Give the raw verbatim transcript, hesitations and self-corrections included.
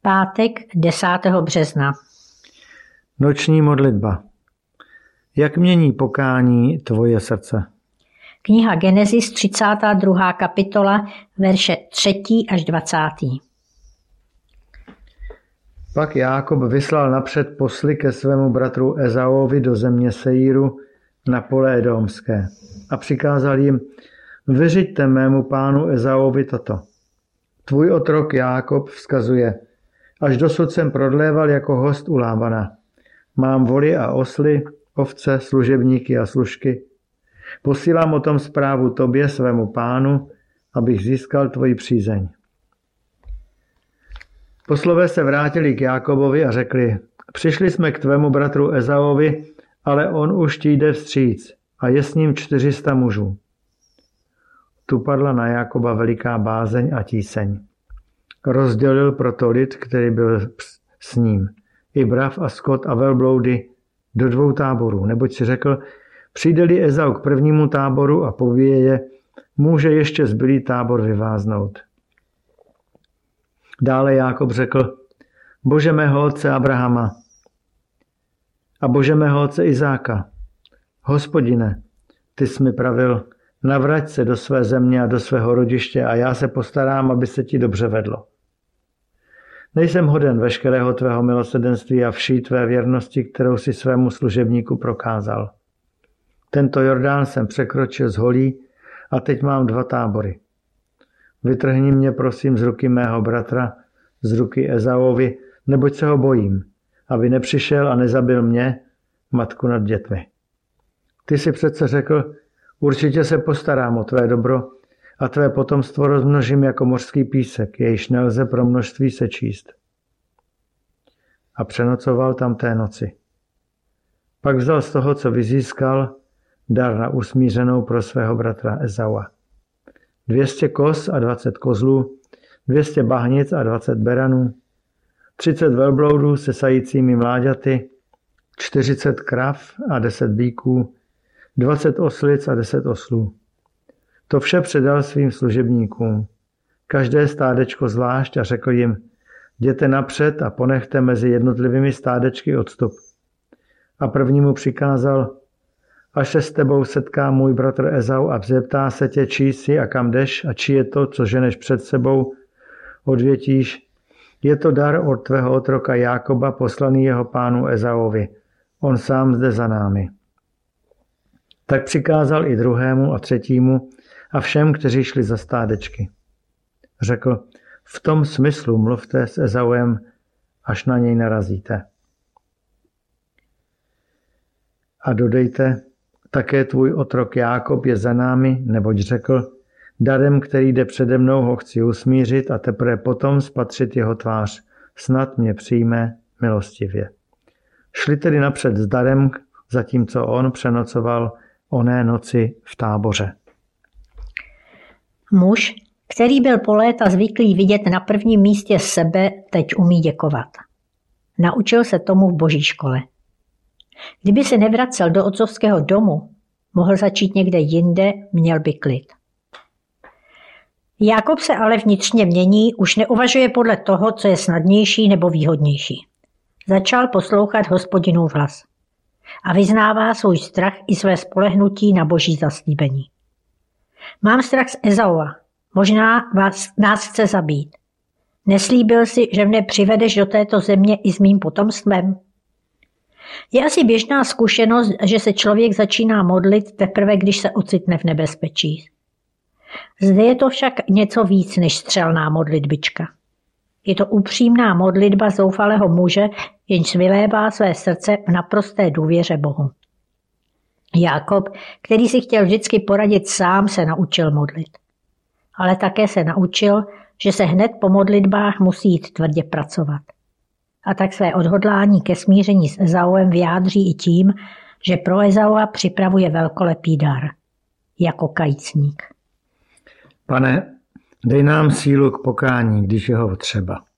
Pátek desátého března. Noční modlitba. Jak mění pokání tvoje srdce? Kniha Genesis, třicátá druhá kapitola, verše třetí až dvacátý. Pak Jákob vyslal napřed posly ke svému bratru Ezaovi do země Seiru na pole Edomské a přikázal jim: vyřiďte mému pánu Ezaovi toto. Tvůj otrok Jákob vzkazuje: až dosud jsem prodléval jako host u Lábana. Mám voly a osly, ovce, služebníky a služky. Posílám o tom zprávu tobě, svému pánu, abych získal tvoji přízeň. Poslové se vrátili k Jákobovi a řekli: přišli jsme k tvému bratru Ezaovi, ale on už ti jde vstříc a je s ním čtyři sta mužů. Tu padla na Jákoba veliká bázeň a tíseň. Rozdělil proto lid, který byl s ním, i brav a skot a velbloudy, do dvou táborů, neboť si řekl: přijde-li Ezau k prvnímu táboru a pobije je, může ještě zbylý tábor vyváznout. Dále Jákob řekl: Bože mého otce Abrahama a Bože mého otce Izáka, Hospodine, ty jsi mi pravil: navrať se do své země a do svého rodiště a já se postarám, aby se ti dobře vedlo. Nejsem hoden veškerého tvého milosrdenství a vší tvé věrnosti, kterou si svému služebníku prokázal. Tento Jordán jsem překročil z holí a teď mám dva tábory. Vytrhni mě prosím z ruky mého bratra, z ruky Ezaovi, neboť se ho bojím, aby nepřišel a nezabil mě, matku nad dětmi. Ty si přece řekl: určitě se postarám o tvé dobro a tvé potomstvo rozmnožím jako mořský písek, jejž nelze pro množství sečíst. A přenocoval tam té noci. Pak vzal z toho, co vyzískal, dar na usmířenou pro svého bratra Ezaua. Dvě stě koz a dvacet kozlů, dvě stě bahnic a dvacet beranů, třicet velbloudů se sajícími mláďaty, čtyřicet krav a deset býků, dvacet oslic a deset oslů. To vše předal svým služebníkům. Každé stádečko zvlášť a řekl jim: jděte napřed a ponechte mezi jednotlivými stádečky odstup. A prvnímu přikázal: až se s tebou setká můj bratr Ezau a zeptá se tě, čí jsi a kam jdeš a čí je to, co ženeš před sebou, odvětíš: je to dar od tvého otroka Jákoba, poslaný jeho pánu Ezauovi. On sám zde za námi. Tak přikázal i druhému a třetímu a všem, kteří šli za stádečky. Řekl: v tom smyslu mluvte s Ezauem, až na něj narazíte. A dodejte: také tvůj otrok Jákob je za námi, neboť řekl: darem, který jde přede mnou, ho chci usmířit a teprve potom spatřit jeho tvář. Snad mě přijme milostivě. Šli tedy napřed s darem, zatímco on přenocoval oné noci v táboře. Muž, který byl po léta zvyklý vidět na prvním místě sebe, teď umí děkovat. Naučil se tomu v boží škole. Kdyby se nevracel do otcovského domu, mohl začít někde jinde, měl by klid. Jákob se ale vnitřně mění, už neuvažuje podle toho, co je snadnější nebo výhodnější. Začal poslouchat Hospodinův hlas a vyznává svůj strach i své spolehnutí na boží zaslíbení. Mám strach z Ezaua, možná vás, nás chce zabít. Neslíbil si, že mne přivedeš do této země i s mým potomstvem? Je asi běžná zkušenost, že se člověk začíná modlit teprve, když se ocitne v nebezpečí. Zde je to však něco víc než střelná modlitbička. Je to upřímná modlitba zoufalého muže, jenž vylévá své srdce v naprosté důvěře Bohu. Jákob, který si chtěl vždycky poradit sám, se naučil modlit. Ale také se naučil, že se hned po modlitbách musí jít tvrdě pracovat. A tak své odhodlání ke smíření s Ezauem vyjádří i tím, že pro Ezaua připravuje velkolepý dar, jako kajícník. Pane, dej nám sílu k pokání, když je ho třeba.